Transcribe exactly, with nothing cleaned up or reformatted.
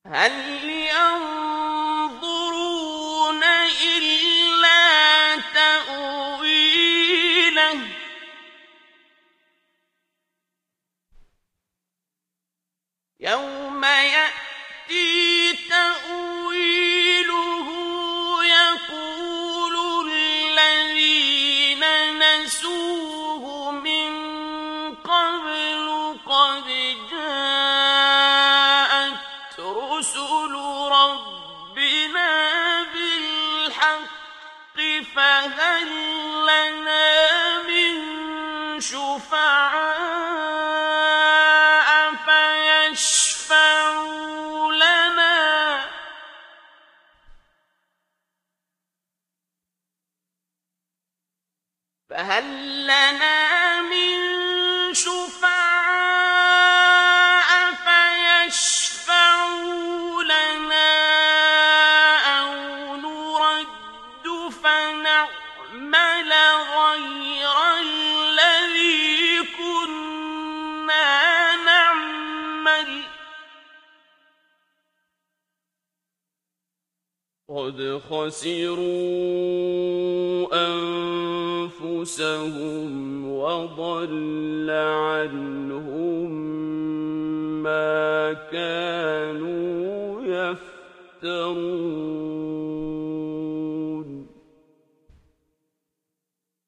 هل ينظرون إلا تأويله يوم يأتي تأويله يقول الذين نسوه من قبل قد جاءت رسل ربنا بالحق فهل لنا من شفعاء فيشفعوا لنا فهل لنا من شفعاء فيشفعوا لنا أو نرد فنعمل غير الذي كنا نعمل قد خسروا أنفسهم وضل عنهم ما كانوا يفترون